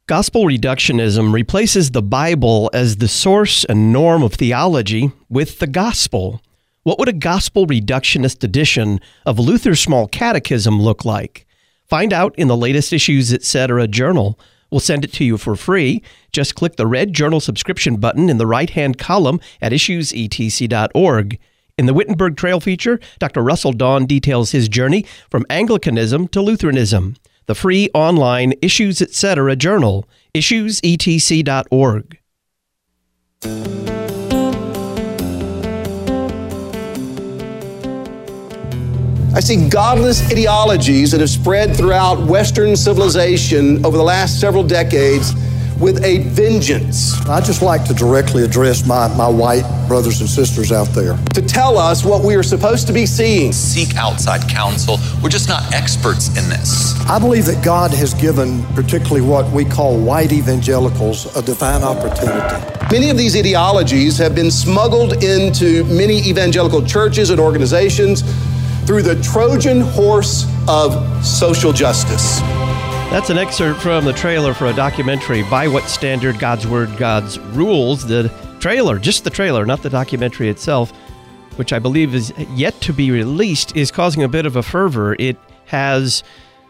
Gospel reductionism replaces the Bible as the source and norm of theology with the gospel. What would a gospel reductionist edition of Luther's Small Catechism look like? Find out in the latest Issues Etc. journal. We'll send it to you for free. Just click the red journal subscription button in the right-hand column at issuesetc.org. In the Wittenberg Trail feature, Dr. Russell Dawn details his journey from Anglicanism to Lutheranism. The free online Issues Etc. journal, issuesetc.org. I see godless ideologies that have spread throughout Western civilization over the last several decades with a vengeance. I'd just like to directly address my white brothers and sisters out there. To tell us what we are supposed to be seeing. Seek outside counsel. We're just not experts in this. I believe that God has given particularly what we call white evangelicals a divine opportunity. Many of these ideologies have been smuggled into many evangelical churches and organizations through the Trojan horse of social justice. That's an excerpt from the trailer for a documentary, By What Standard? God's Word, God's Rules. The trailer, just the trailer, not the documentary itself, which I believe is yet to be released, is causing a bit of a fervor. It has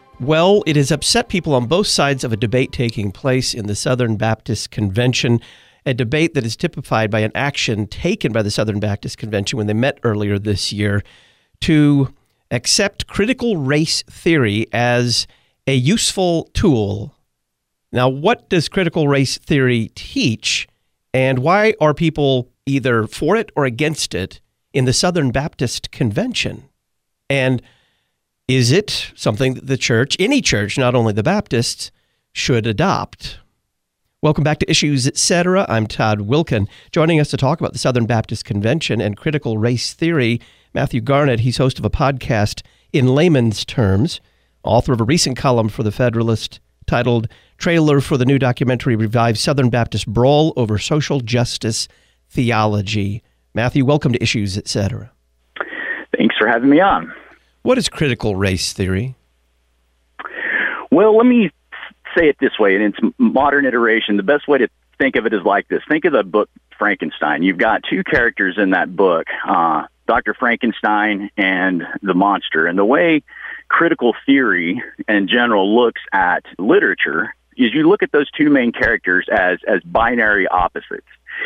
upset people on both sides of a debate taking place in the Southern Baptist Convention, a debate that is typified by an action taken by the Southern Baptist Convention when they met earlier this year to accept critical race theory as a useful tool. Now, what does critical race theory teach, and why are people either for it or against it in the Southern Baptist Convention? And is it something that the church, any church, not only the Baptists, should adopt? Welcome back to Issues Etc. I'm Todd Wilkin. Joining us to talk about the Southern Baptist Convention and critical race theory, Matthew Garnett. He's host of a podcast, In Layman's Terms, author of a recent column for The Federalist titled Trailer for the New Documentary Revives Southern Baptist Brawl Over Social Justice Theology. Matthew, welcome to Issues Etc. Thanks for having me on. What is critical race theory? Well, let me say it this way, in its modern iteration, the best way to think of it is like this. Think of the book Frankenstein. You've got two characters in that book, Dr. Frankenstein and the monster. And the way critical theory in general looks at literature is you look at those two main characters as binary opposites.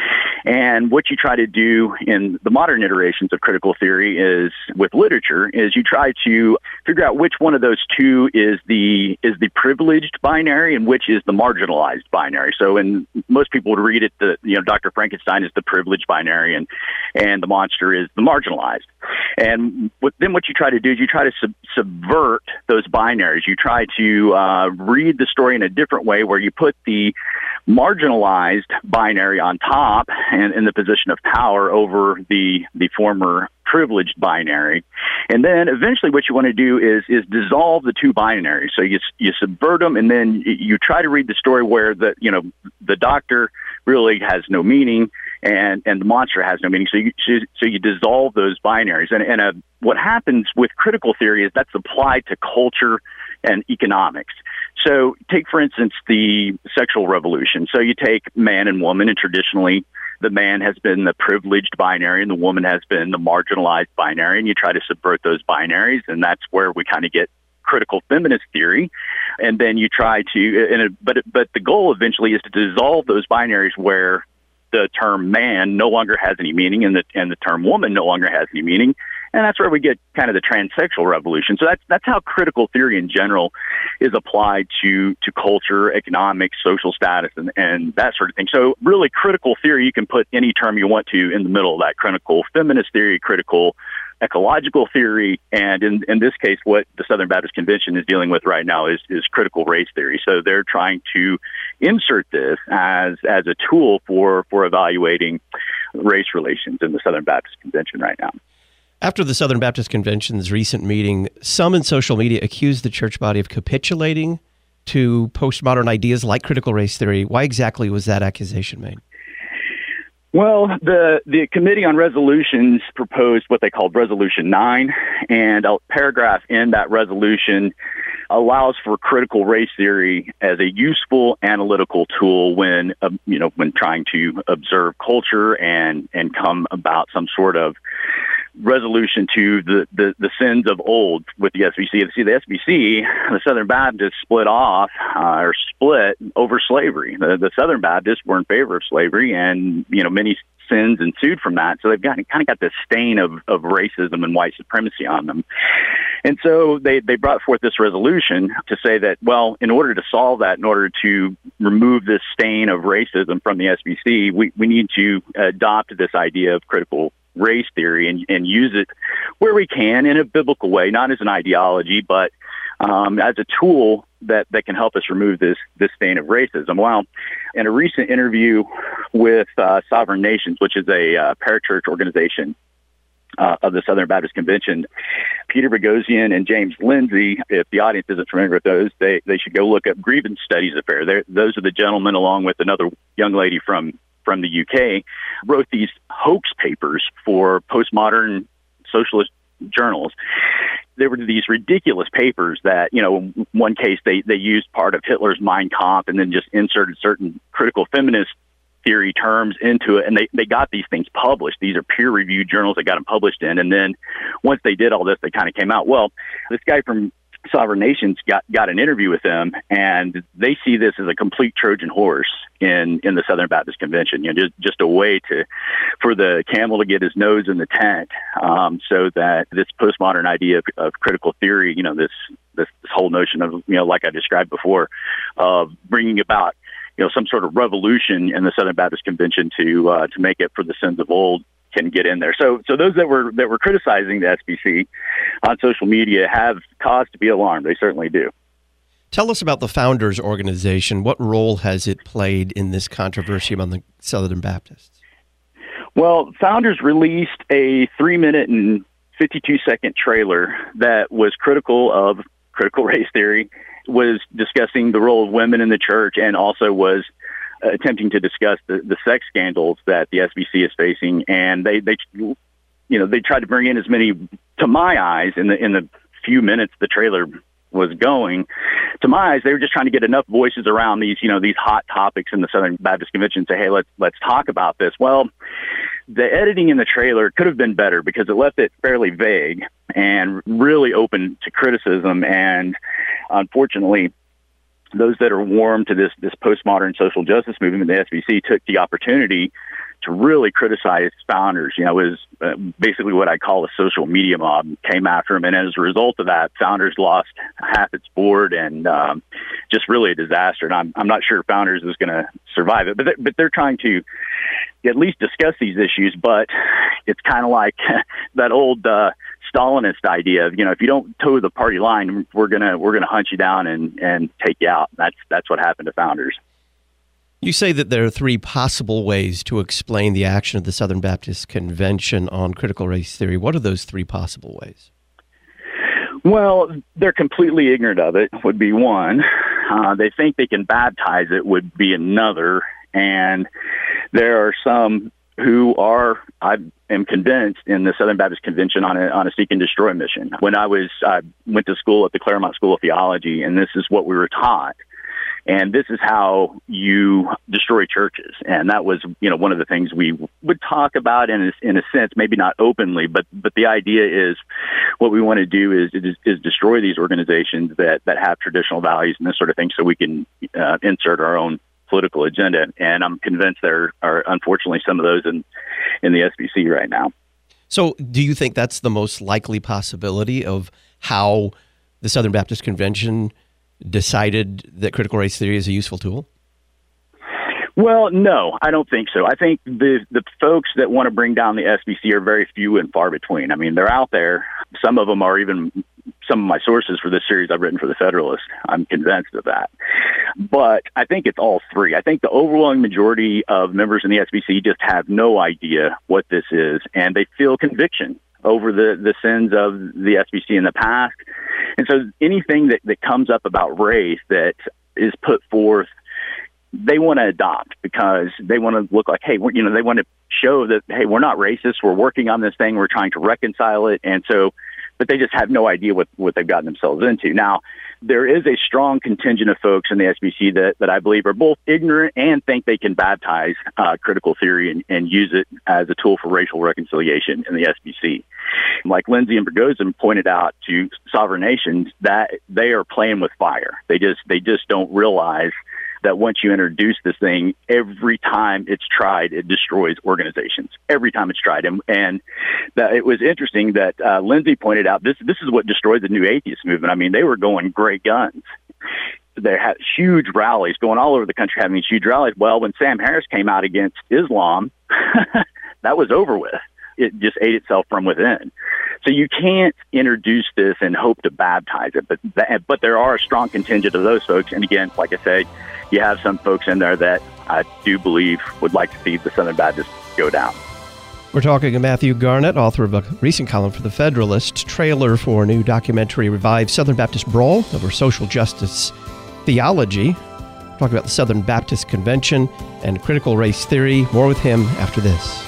And what you try to do in the modern iterations of critical theory is, with literature, is you try to figure out which one of those two is the privileged binary and which is the marginalized binary. So, and most people would read it, Dr. Frankenstein is the privileged binary and the monster is the marginalized. And then what you try to do is you try to subvert those binaries. You try to read the story in a different way, where you put the marginalized binary on top and in the position of power over the former privileged binary. And then eventually what you want to do is dissolve the two binaries. So you subvert them, and then you try to read the story where the doctor really has no meaning and the monster has no meaning. So you dissolve those binaries. And what happens with critical theory is that's applied to culture and economics. So take, for instance, the sexual revolution. So you take man and woman, and traditionally the man has been the privileged binary and the woman has been the marginalized binary, and you try to subvert those binaries, and that's where we kind of get critical feminist theory. And then you try to, but the goal eventually is to dissolve those binaries where the term man no longer has any meaning and the term woman no longer has any meaning. And that's where we get kind of the transsexual revolution. So that's how critical theory in general is applied to culture, economics, social status, and that sort of thing. So really, critical theory, you can put any term you want to in the middle of that: critical feminist theory, critical ecological theory, and in this case, what the Southern Baptist Convention is dealing with right now is critical race theory. So they're trying to insert this as a tool for evaluating race relations in the Southern Baptist Convention right now. After the Southern Baptist Convention's recent meeting, some in social media accused the church body of capitulating to postmodern ideas like critical race theory. Why exactly was that accusation made? Well, the Committee on Resolutions proposed what they called Resolution 9, and a paragraph in that resolution allows for critical race theory as a useful analytical tool when trying to observe culture and come about some sort of resolution to the sins of old with the SBC. See, the SBC, the Southern Baptists split over slavery. The Southern Baptists were in favor of slavery, and many sins ensued from that. So they've kind of got this stain of racism and white supremacy on them. And so they brought forth this resolution to say that, well, in order to solve that, in order to remove this stain of racism from the SBC, we need to adopt this idea of critical race theory and use it where we can in a biblical way, not as an ideology, but as a tool that can help us remove this stain of racism. Well, in a recent interview with Sovereign Nations, which is a parachurch organization of the Southern Baptist Convention, Peter Boghossian and James Lindsay, if the audience isn't familiar with those, they should go look up Grievance Studies Affair. Those are the gentlemen, along with another young lady from the UK, wrote these hoax papers for postmodern socialist journals. There were these ridiculous papers that, in one case, they used part of Hitler's Mein Kampf and then just inserted certain critical feminist theory terms into it, and they got these things published. These are peer-reviewed journals that got them published in, and then once they did all this, they kind of came out. Well, this guy from Sovereign Nations got an interview with them, and they see this as a complete Trojan horse in the Southern Baptist Convention. Just a way for the camel to get his nose in the tent, so that this postmodern idea of critical theory, this whole notion of like I described before, of bringing about some sort of revolution in the Southern Baptist Convention to make it for the sins of old, can get in there. So those that were criticizing the SBC on social media have cause to be alarmed. They certainly do. Tell us about the Founders Organization. What role has it played in this controversy among the Southern Baptists? Well, Founders released a 3-minute and 52-second trailer that was critical of critical race theory, was discussing the role of women in the church, and also was attempting to discuss the sex scandals that the SBC is facing. And they tried to bring in as many, to my eyes, in the few minutes the trailer was going, to my eyes, they were just trying to get enough voices around these hot topics in the Southern Baptist Convention to say, hey, let's talk about this. Well, the editing in the trailer could have been better because it left it fairly vague and really open to criticism. And unfortunately, those that are warm to this postmodern social justice movement, the SBC, took the opportunity to really criticize Founders. It was basically what I call a social media mob came after him. And as a result of that, Founders lost half its board, and just really a disaster. And I'm not sure Founders is going to survive it, but they're trying to at least discuss these issues. But it's kind of like that old Stalinist idea of, if you don't toe the party line, we're gonna hunt you down and take you out. That's what happened to Founders. You say that there are 3 possible ways to explain the action of the Southern Baptist Convention on critical race theory. What are those 3 possible ways? Well, they're completely ignorant of it, would be one. They think they can baptize it, would be another. And there are some who are, I am convinced, in the Southern Baptist Convention on a seek and destroy mission. When I went to school at the Claremont School of Theology, and this is what we were taught. And this is how you destroy churches. And that was, one of the things we would talk about in a sense, maybe not openly, but the idea is what we want to do is destroy these organizations that have traditional values and this sort of thing, so we can insert our own political agenda. And I'm convinced there are, unfortunately, some of those in the SBC right now. So do you think that's the most likely possibility of how the Southern Baptist Convention decided that critical race theory is a useful tool? Well, no, I don't think so. I think the folks that want to bring down the SBC are very few and far between. I mean, they're out there. Some of them are even some of my sources for this series I've written for the Federalist. I'm convinced of that. But I think it's all 3. I think the overwhelming majority of members in the SBC just have no idea what this is, and they feel conviction over the sins of the SBC in the past. And so anything that comes up about race that is put forth, they want to adopt because they want to look like, hey, they want to show that, hey, we're not racist. We're working on this thing. We're trying to reconcile it. And so, but they just have no idea what they've gotten themselves into. Now, there is a strong contingent of folks in the SBC that I believe are both ignorant and think they can baptize critical theory and use it as a tool for racial reconciliation in the SBC. Like Lindsay and Boghossian pointed out to sovereign nations, that they are playing with fire. They just don't realize that once you introduce this thing, every time it's tried, it destroys organizations. Every time it's tried. And that it was interesting that Lindsay pointed out this is what destroyed the New Atheist movement. I mean, they were going great guns. They had huge rallies going all over the country, having these huge rallies. Well, when Sam Harris came out against Islam, that was over with. It just ate itself from within. So you can't introduce this and hope to baptize it. But there are a strong contingent of those folks. And again, like I said, you have some folks in there that I do believe would like to see the Southern Baptists go down. We're talking to Matthew Garnett, author of a recent column for The Federalist, trailer for a new documentary, Revive Southern Baptist Brawl Over Social Justice Theology. We're talking about the Southern Baptist Convention and critical race theory. More with him after this.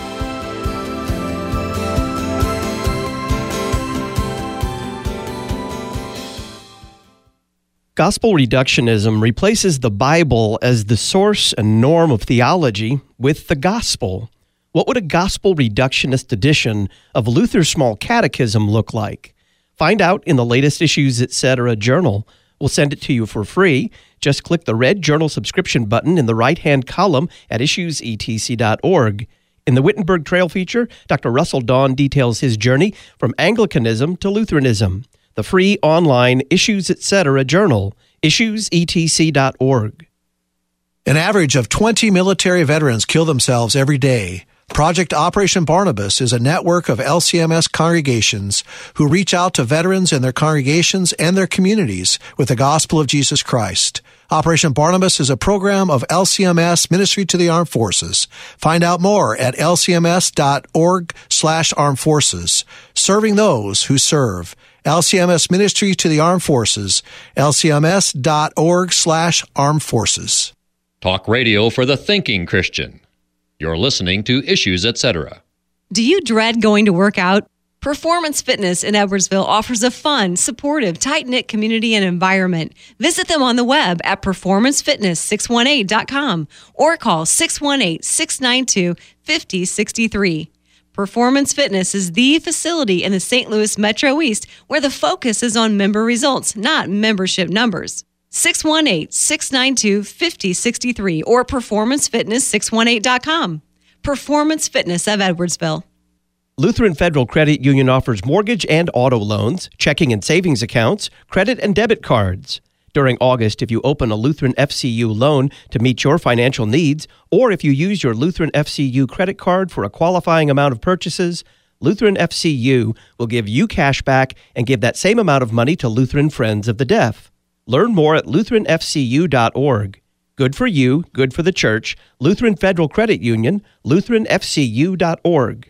Gospel reductionism replaces the Bible as the source and norm of theology with the gospel. What would a gospel reductionist edition of Luther's Small Catechism look like? Find out in the latest Issues Etc. journal. We'll send it to you for free. Just click the red journal subscription button in the right-hand column at issuesetc.org. In the Wittenberg Trail feature, Dr. Russell Dawn details his journey from Anglicanism to Lutheranism. The free online Issues Etc. journal, issuesetc.org. An average of 20 military veterans kill themselves every day. Project Operation Barnabas is a network of LCMS congregations who reach out to veterans in their congregations and their communities with the gospel of Jesus Christ. Operation Barnabas is a program of LCMS Ministry to the Armed Forces. Find out more at lcms.org/armed forces. Serving those who serve. LCMS Ministry to the Armed Forces, lcms.org/armed forces. Talk radio for the thinking Christian. You're listening to Issues Etc. Do you dread going to work out? Performance Fitness in Edwardsville offers a fun, supportive, tight-knit community and environment. Visit them on the web at performancefitness618.com or call 618-692-5063. Performance Fitness is the facility in the St. Louis Metro East where the focus is on member results, not membership numbers. 618-692-5063 or performancefitness618.com. Performance Fitness of Edwardsville. Lutheran Federal Credit Union offers mortgage and auto loans, checking and savings accounts, credit and debit cards. During August, if you open a Lutheran FCU loan to meet your financial needs, or if you use your Lutheran FCU credit card for a qualifying amount of purchases, Lutheran FCU will give you cash back and give that same amount of money to Lutheran Friends of the Deaf. Learn more at lutheranfcu.org. Good for you, good for the church. Lutheran Federal Credit Union, lutheranfcu.org.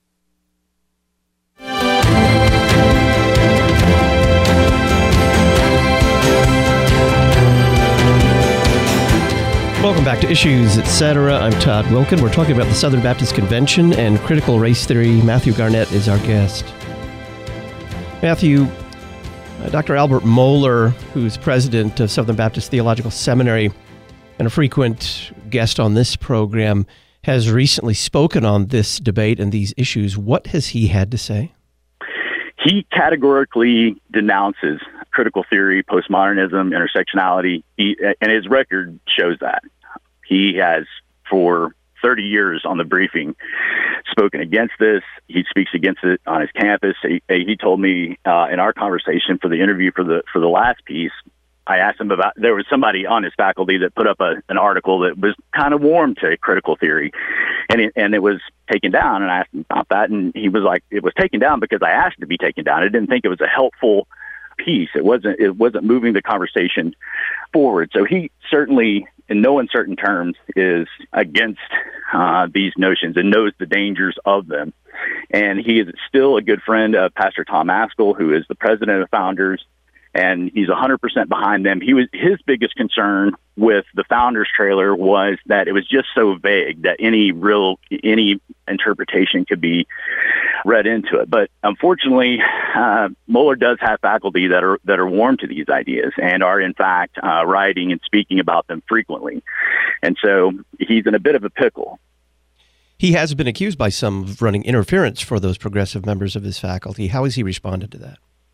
Welcome back to Issues Etc. I'm Todd Wilkin. We're talking about the Southern Baptist Convention and critical race theory. Matthew Garnett is our guest. Matthew, Dr. Albert Mohler, who's president of Southern Baptist Theological Seminary and a frequent guest on this program, has recently spoken on this debate and these issues. What has he had to say? He categorically denounces critical theory, postmodernism, intersectionality, and his record shows that. He has, for 30 years on the briefing, spoken against this. He speaks against it on his campus. He told me in our conversation for the interview for the last piece, I asked him about, there was somebody on his faculty that put up an article that was kind of warm to critical theory, and it was taken down, and I asked him about that, and he was like, it was taken down because I asked it to be taken down. I didn't think it was a helpful piece. It wasn't moving the conversation forward. So he certainly, in no uncertain terms, is against these notions and knows the dangers of them. And he is still a good friend of Pastor Tom Askell, who is the president of Founders. and he's 100% behind them. His biggest concern with the Founders trailer was that it was just so vague that any interpretation could be read into it. But unfortunately, Mohler does have faculty that are warm to these ideas and are in fact writing and speaking about them frequently. And so he's in a bit of a pickle. He has been accused by some of running interference for those progressive members of his faculty. How has he responded to that?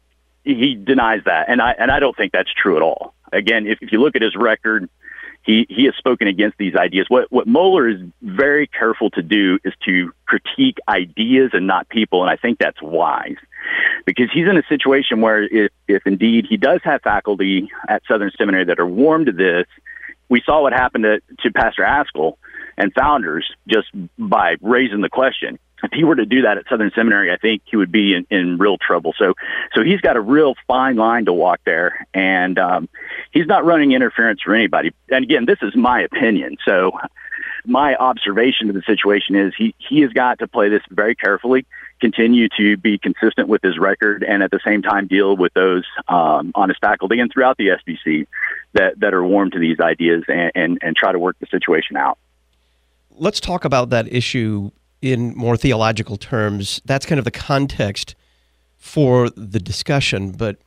He denies that, and I don't think that's true at all. Again, if you look at his record, he has spoken against these ideas. What Mohler is very careful to do is to critique ideas and not people, and I think that's wise, because he's in a situation where if indeed he does have faculty at Southern Seminary that are warm to this, we saw what happened to Pastor Haskell and Founders just by raising the question. If he were to do that at Southern Seminary, I think he would be in real trouble. So he's got a real fine line to walk there, and he's not running interference for anybody. And again, this is my opinion. So my observation of the situation is he has got to play this very carefully, continue to be consistent with his record, and at the same time deal with those on his faculty and throughout the SBC that are warm to these ideas and try to work the situation out. Let's talk about that issue in more theological terms. That's kind of the context for the discussion, but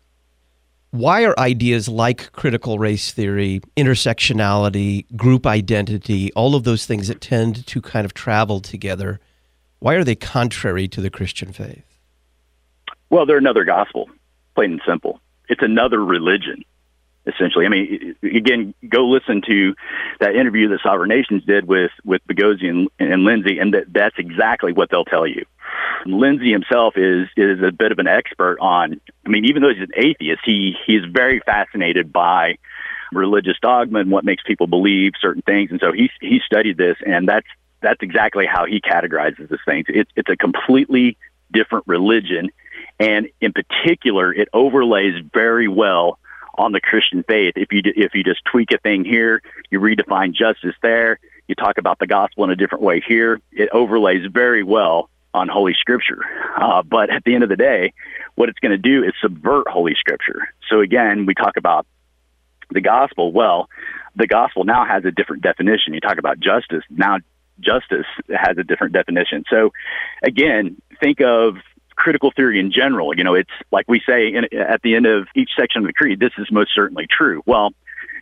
why are ideas like critical race theory, intersectionality, group identity, all of those things that tend to kind of travel together, why are they contrary to the Christian faith? Well, they're another gospel, plain and simple. It's another religion, essentially. I mean, again, go listen to that interview that Sovereign Nations did with Boghossian and Lindsay, and that's exactly what they'll tell you. Lindsay himself is a bit of an expert on, I mean, even though he's an atheist, he's very fascinated by religious dogma and what makes people believe certain things. And so he studied this, and that's exactly how he categorizes this thing. It's a completely different religion, and in particular, it overlays very well on the Christian faith. If you just tweak a thing here, you redefine justice there, you talk about the gospel in a different way here, it overlays very well on Holy Scripture. But at the end of the day, what it's going to do is subvert Holy Scripture. So again, we talk about the gospel. Well, the gospel now has a different definition. You talk about justice. Now justice has a different definition. So again, think of critical theory in general. You know, it's like we say at the end of each section of the creed, this is most certainly true. Well,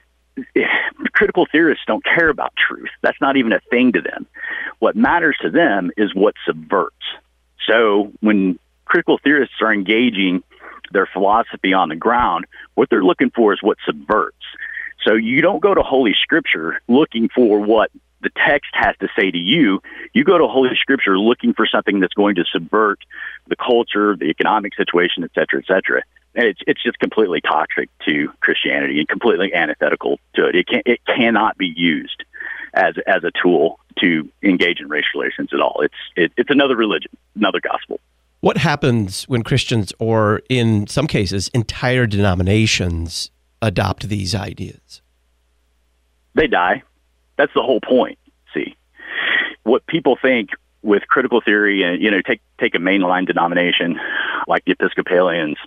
critical theorists don't care about truth. That's not even a thing to them. What matters to them is what subverts. So when critical theorists are engaging their philosophy on the ground, what they're looking for is what subverts. So you don't go to Holy Scripture looking for what the text has to say to you. You go to Holy Scripture looking for something that's going to subvert the culture, the economic situation, et cetera, et cetera. And it's just completely toxic to Christianity and completely antithetical to it. It cannot be used as a tool to engage in race relations at all. It's another religion, another gospel. What happens when Christians, or in some cases, entire denominations, adopt these ideas? They die. That's the whole point. See, what people think with critical theory, and take a mainline denomination like the Episcopalians.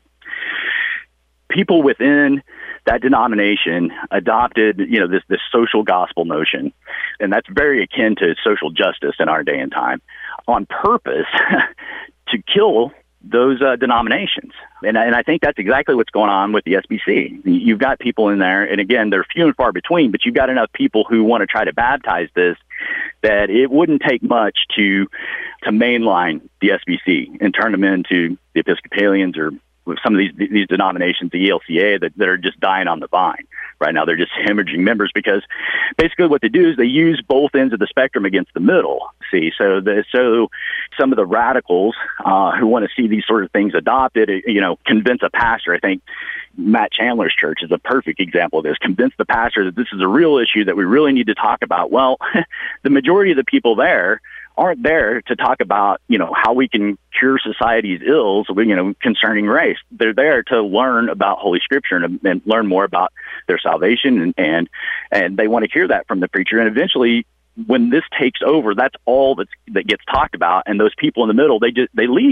People within that denomination adopted, this social gospel notion, and that's very akin to social justice in our day and time, on purpose to kill those denominations. And I think that's exactly what's going on with the SBC. You've got people in there, and again, they're few and far between, but you've got enough people who want to try to baptize this that it wouldn't take much to mainline the SBC and turn them into the Episcopalians or some of these denominations, the ELCA, that are just dying on the vine right now. They're just hemorrhaging members because basically what they do is they use both ends of the spectrum against the middle. See, so some of the radicals who want to see these sort of things adopted, convince a pastor. I think Matt Chandler's church is a perfect example of this. Convince the pastor that this is a real issue that we really need to talk about. Well, the majority of the people there aren't there to talk about, how we can cure society's ills, concerning race. They're there to learn about Holy Scripture and learn more about their salvation, and they want to hear that from the preacher. And eventually, when this takes over, that's all that gets talked about. And those people in the middle, they leave.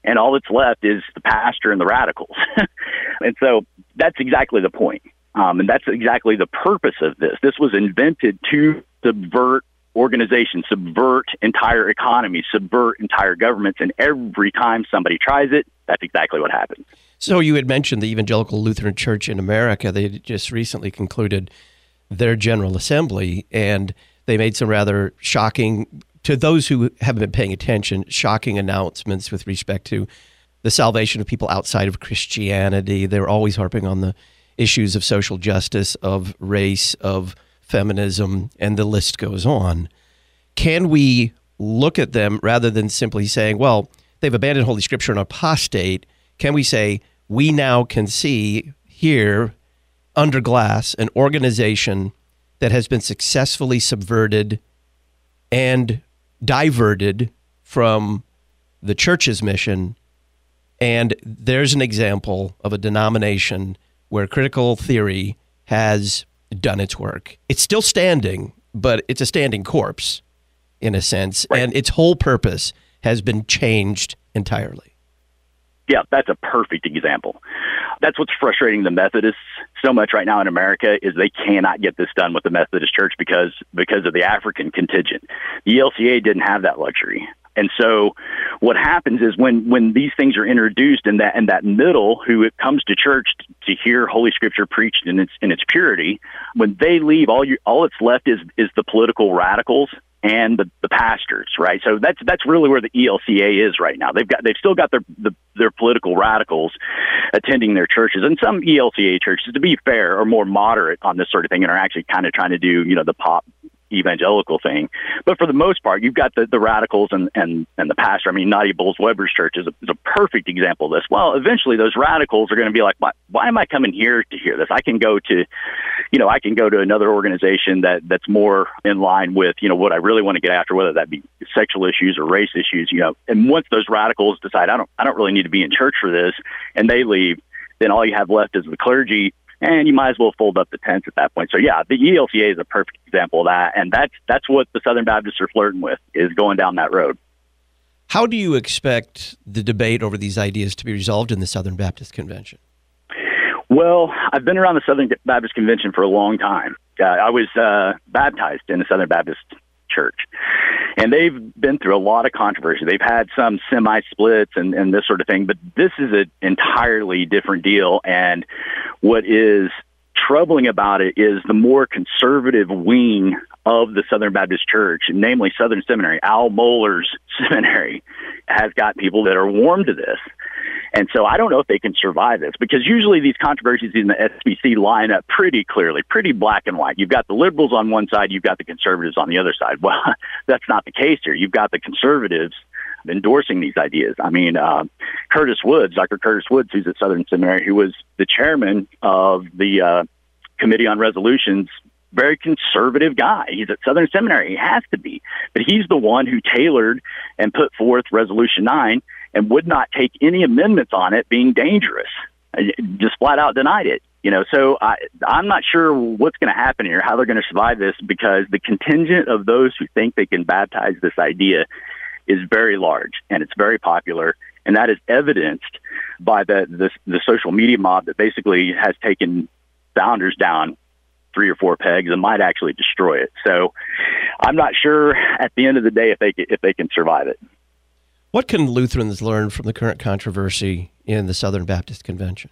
and all that's left is the pastor and the radicals. And so that's exactly the point. And that's exactly the purpose of this. This was invented to subvert organizations, subvert entire economies, subvert entire governments. And every time somebody tries it, that's exactly what happens. So you had mentioned the Evangelical Lutheran Church in America. They just recently concluded their General Assembly, and they made some rather shocking, to those who haven't been paying attention, shocking announcements with respect to the salvation of people outside of Christianity. They're always harping on the issues of social justice, of race, of feminism, and the list goes on. Can we look at them rather than simply saying, well, they've abandoned Holy Scripture and apostate? Can we say, we now can see here under glass an organization that has been successfully subverted and diverted from the church's mission, and there's an example of a denomination where critical theory has done its work. It's still standing, but it's a standing corpse in a sense, right. And its whole purpose has been changed entirely. Yeah, that's a perfect example. That's what's frustrating the Methodists so much right now in America is they cannot get this done with the Methodist Church because of the African contingent. The ELCA didn't have that luxury. And so what happens is when these things are introduced and that middle who comes to church to hear Holy Scripture preached in its purity, when they leave, all that's left is the political radicals and the pastors, right? So that's really where the ELCA is right now. They've still got their political radicals attending their churches, and some ELCA churches, to be fair, are more moderate on this sort of thing and are actually kind of trying to do the pop evangelical thing. But for the most part, you've got the radicals and the pastor. I mean, Nadia Bolz-Weber's church is a perfect example of this. Well, eventually those radicals are going to be like, why am I coming here to hear this? I can go to another organization that's more in line with, what I really want to get after, whether that be sexual issues or race issues, And once those radicals decide, I don't really need to be in church for this, and they leave, then all you have left is the clergy, and you might as well fold up the tents at that point. So yeah, the ELCA is a perfect example of that, and that's what the Southern Baptists are flirting with, is going down that road. How do you expect the debate over these ideas to be resolved in the Southern Baptist Convention? Well, I've been around the Southern Baptist Convention for a long time. I was baptized in the Southern Baptist Church, and they've been through a lot of controversy. They've had some semi-splits and this sort of thing, but this is an entirely different deal. And what is troubling about it is the more conservative wing of the Southern Baptist Church, namely Southern Seminary, Al Mohler's seminary, has got people that are warm to this. And so I don't know if they can survive this, because usually these controversies in the SBC line up pretty clearly, pretty black and white. You've got the liberals on one side, you've got the conservatives on the other side. Well, that's not the case here. You've got the conservatives endorsing these ideas. I mean, Dr. Curtis Woods, who's at Southern Seminary, who was the chairman of the Committee on Resolutions, very conservative guy. He's at Southern Seminary. He has to be. But he's the one who tailored and put forth Resolution 9 and would not take any amendments on it being dangerous. Just flat out denied it. So I'm not sure what's going to happen here, how they're going to survive this, because the contingent of those who think they can baptize this idea is very large, and it's very popular. And that is evidenced by the social media mob that basically has taken Founders down 3 or 4 pegs and might actually destroy it. So I'm not sure at the end of the day if they can survive it. What can Lutherans learn from the current controversy in the Southern Baptist Convention?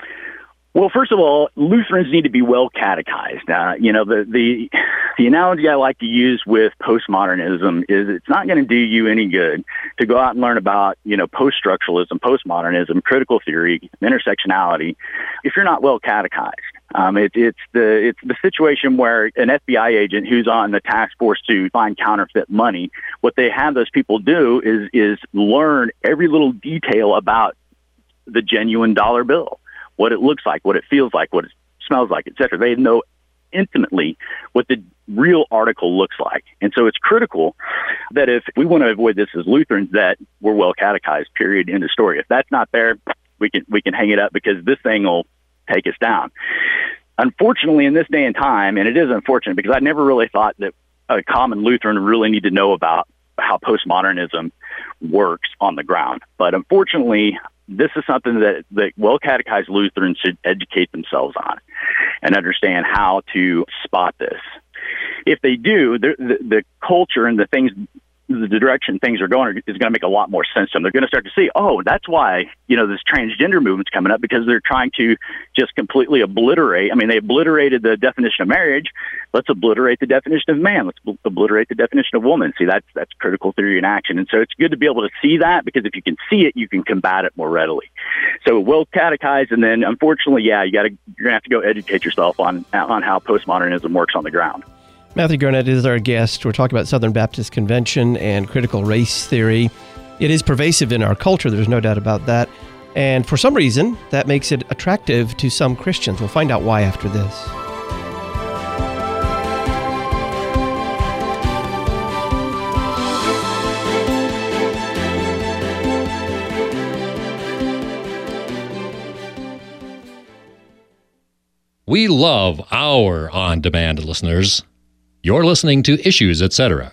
Well, first of all, Lutherans need to be well catechized. The analogy I like to use with postmodernism is it's not going to do you any good to go out and learn about, post-structuralism, postmodernism, critical theory, intersectionality, if you're not well catechized. It's the situation where an FBI agent who's on the task force to find counterfeit money, what they have those people do is learn every little detail about the genuine dollar bill. What it looks like, what it feels like, what it smells like, etc. They know intimately what the real article looks like. And so it's critical that if we want to avoid this as Lutherans, that we're well catechized, period, end of story. If that's not there, we can hang it up, because this thing will take us down. Unfortunately, in this day and time, and it is unfortunate because I never really thought that a common Lutheran really need to know about how postmodernism works on the ground. But unfortunately, this is something that well-catechized Lutherans should educate themselves on and understand how to spot this. If they do, the culture and the direction things are going is going to make a lot more sense to them. They're going to start to see, oh, that's why, this transgender movement's coming up, because they're trying to just completely obliterate. I mean, they obliterated the definition of marriage. Let's obliterate the definition of man. Let's obliterate the definition of woman. See, that's critical theory in action. And so it's good to be able to see that, because if you can see it, you can combat it more readily. So well catechized, and then unfortunately, you're going to have to go educate yourself on how postmodernism works on the ground. Matthew Garnett is our guest. We're talking about Southern Baptist Convention and critical race theory. It is pervasive in our culture, there's no doubt about that. And for some reason, that makes it attractive to some Christians. We'll find out why after this. We love our on-demand listeners. You're listening to Issues, Etc.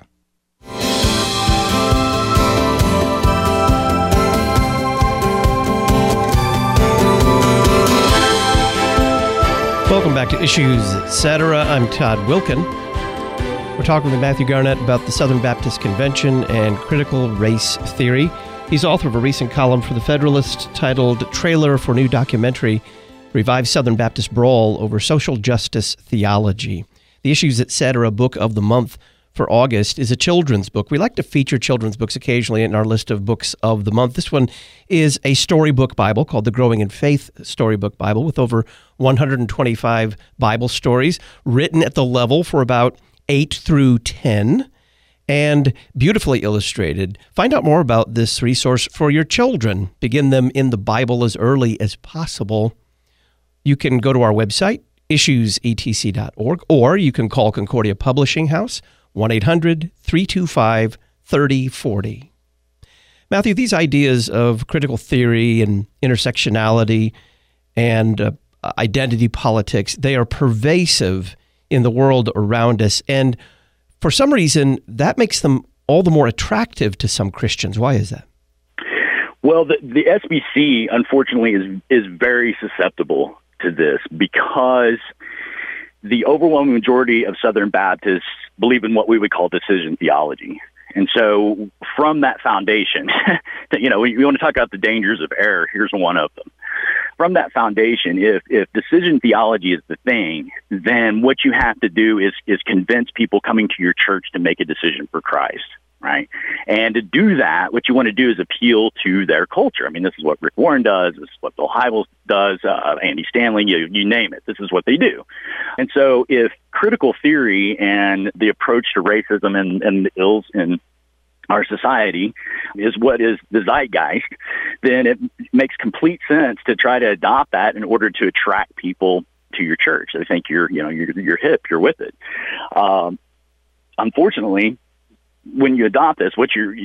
Welcome back to Issues, Etc. I'm Todd Wilkin. We're talking with Matthew Garnett about the Southern Baptist Convention and critical race theory. He's author of a recent column for The Federalist titled Trailer for New Documentary, Revive Southern Baptist Brawl Over Social Justice Theology. The Issues, Etc. book of the month for August is a children's book. We like to feature children's books occasionally in our list of books of the month. This one is a storybook Bible called the Growing in Faith Storybook Bible, with over 125 Bible stories written at the level for about 8 through 10 and beautifully illustrated. Find out more about this resource for your children. Begin them in the Bible as early as possible. You can go to our website, issuesetc.org, or you can call Concordia Publishing House, 1-800-325-3040. Matthew, these ideas of critical theory and intersectionality and identity politics, they are pervasive in the world around us. And for some reason, that makes them all the more attractive to some Christians. Why is that? Well, the SBC, unfortunately, is very susceptible to this, because the overwhelming majority of Southern Baptists believe in what we would call decision theology. And so from that foundation, you want to talk about the dangers of error, here's one of them. From that foundation, if decision theology is the thing, then what you have to do is convince people coming to your church to make a decision for Christ. Right. And to do that, what you want to do is appeal to their culture. I mean, this is what Rick Warren does. This is what Bill Hybels does. Andy Stanley, you name it. This is what they do. And so if critical theory and the approach to racism and the ills in our society is what is the zeitgeist, then it makes complete sense to try to adopt that in order to attract people to your church. They think you're hip, you're with it. Unfortunately, when you adopt this, what you're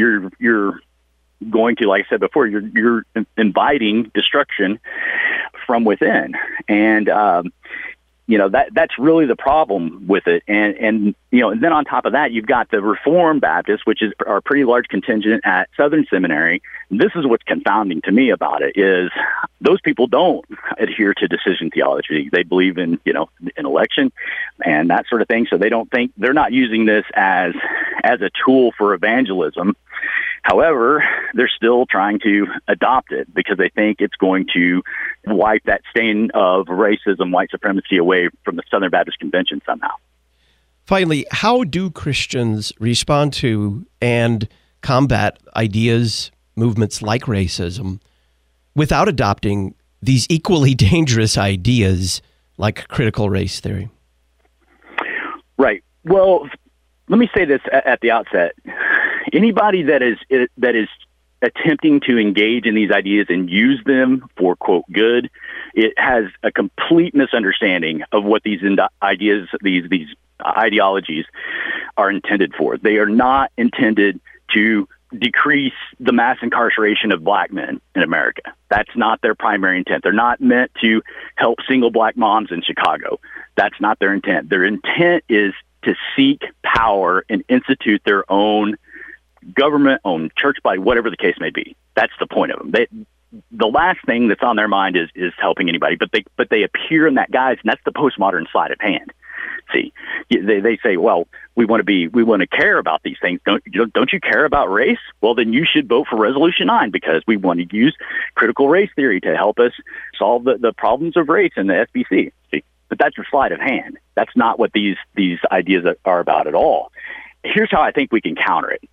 going to, like I said before, you're inviting destruction from within, and that's really the problem with it. And then on top of that, you've got the Reformed Baptists, which is our pretty large contingent at Southern Seminary. This is what's confounding to me about it, is those people don't adhere to decision theology. They believe in election and that sort of thing. So they're not using this as a tool for evangelism. However, they're still trying to adopt it because they think it's going to wipe that stain of racism, white supremacy away from the Southern Baptist Convention somehow. Finally, how do Christians respond to and combat ideas, movements like racism, without adopting these equally dangerous ideas like critical race theory? Right. Well, let me say this at the outset. Anybody that is attempting to engage in these ideas and use them for, quote, good, it has a complete misunderstanding of what these ideas, these ideologies are intended for. They are not intended to decrease the mass incarceration of black men in America. That's not their primary intent. They're not meant to help single black moms in Chicago. That's not their intent. Their intent is to seek power and institute their own government-owned church body, whatever the case may be. That's the point of them. The last thing that's on their mind is helping anybody, but they appear in that guise, and that's the postmodern sleight of hand. See, they say, well, we want to care about these things. Don't you care about race? Well, then you should vote for Resolution 9 because we want to use critical race theory to help us solve the problems of race in the SBC. See, but that's your sleight of hand. That's not what these ideas are about at all. Here's how I think we can counter it.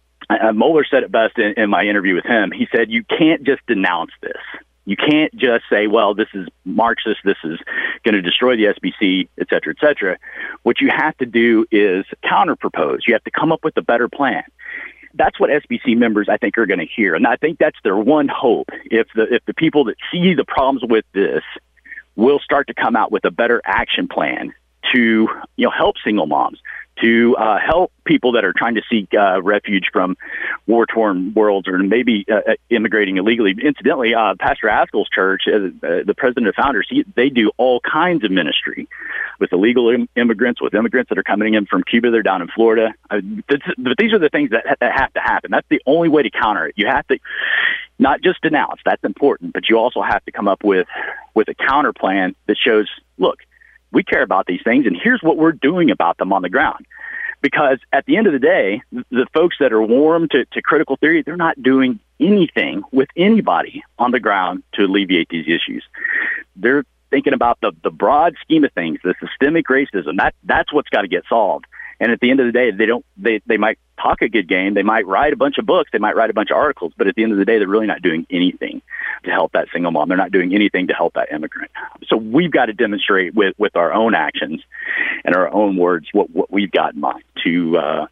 Mohler said it best in my interview with him. He said, you can't just denounce this. You can't just say, well, this is Marxist, this is going to destroy the SBC, et cetera, et cetera. What you have to do is counter-propose. You have to come up with a better plan. That's what SBC members, I think, are going to hear. And I think that's their one hope. If the people that see the problems with this will start to come out with a better action plan to help single moms, to help people that are trying to seek refuge from war-torn worlds or maybe immigrating illegally. Incidentally, Pastor Askell's church, the president and founders, they do all kinds of ministry with illegal immigrants, with immigrants that are coming in from Cuba. They're down in Florida. But these are the things that have to happen. That's the only way to counter it. You have to not just denounce. That's important. But you also have to come up with a counter plan that shows, look, we care about these things, and here's what we're doing about them on the ground. Because at the end of the day, the folks that are warm to critical theory, they're not doing anything with anybody on the ground to alleviate these issues. They're thinking about the broad scheme of things, the systemic racism. That's what's got to get solved. And at the end of the day, they might talk a good game, they might write a bunch of books, they might write a bunch of articles, but at the end of the day, they're really not doing anything to help that single mom. They're not doing anything to help that immigrant. So we've got to demonstrate with our own actions and our own words what we've got in mind to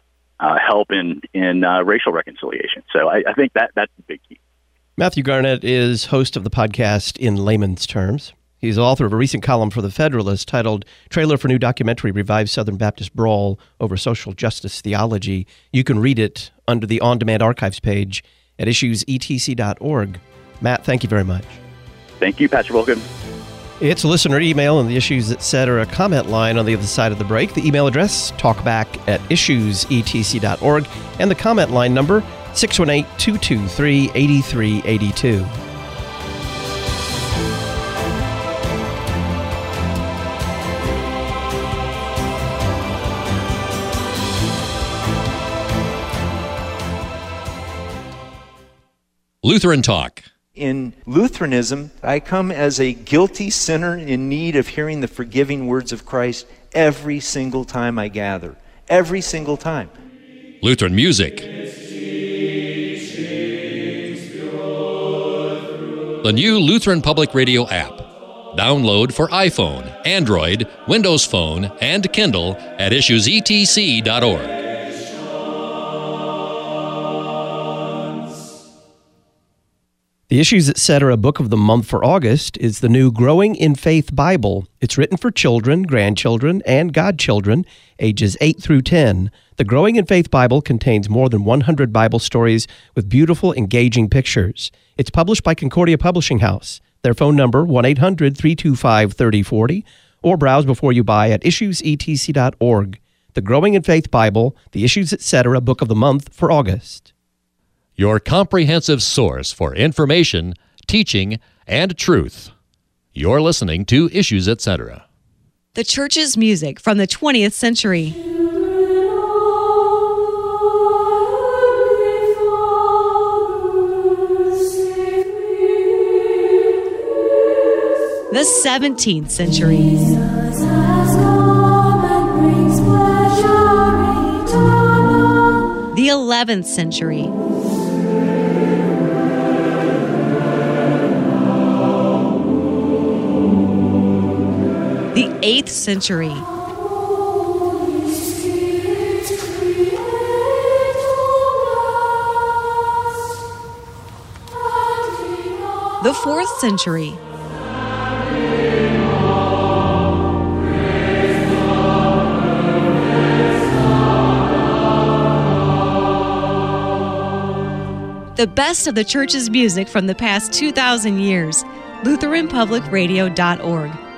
help in racial reconciliation. So I think that's the big key. Matthew Garnett is host of the podcast In Layman's Terms. He's author of a recent column for The Federalist titled Trailer for New Documentary Revives Southern Baptist Brawl Over Social Justice Theology. You can read it under the On-Demand Archives page at issuesetc.org. Matt, thank you very much. Thank you, Pastor Volkin. It's a listener email and the Issues Etc. comment line on the other side of the break. The email address, talkback@issuesetc.org, and the comment line number, 618-223-8382. Lutheran Talk. In Lutheranism, I come as a guilty sinner in need of hearing the forgiving words of Christ every single time I gather. Every single time. Lutheran music. The new Lutheran Public Radio app. Download for iPhone, Android, Windows Phone, and Kindle at issuesetc.org. The Issues Etc. Book of the Month for August is the new Growing in Faith Bible. It's written for children, grandchildren, and godchildren, ages 8 through 10. The Growing in Faith Bible contains more than 100 Bible stories with beautiful, engaging pictures. It's published by Concordia Publishing House. Their phone number, 1-800-325-3040, or browse before you buy at issuesetc.org. The Growing in Faith Bible, the Issues Etc. Book of the Month for August. Your comprehensive source for information, teaching, and truth. You're listening to Issues Etc. The church's music from the 20th century. The 17th century. The 11th century. The 8th century. The 4th century. The best of the church's music from the past 2,000 years. LutheranPublicRadio.org.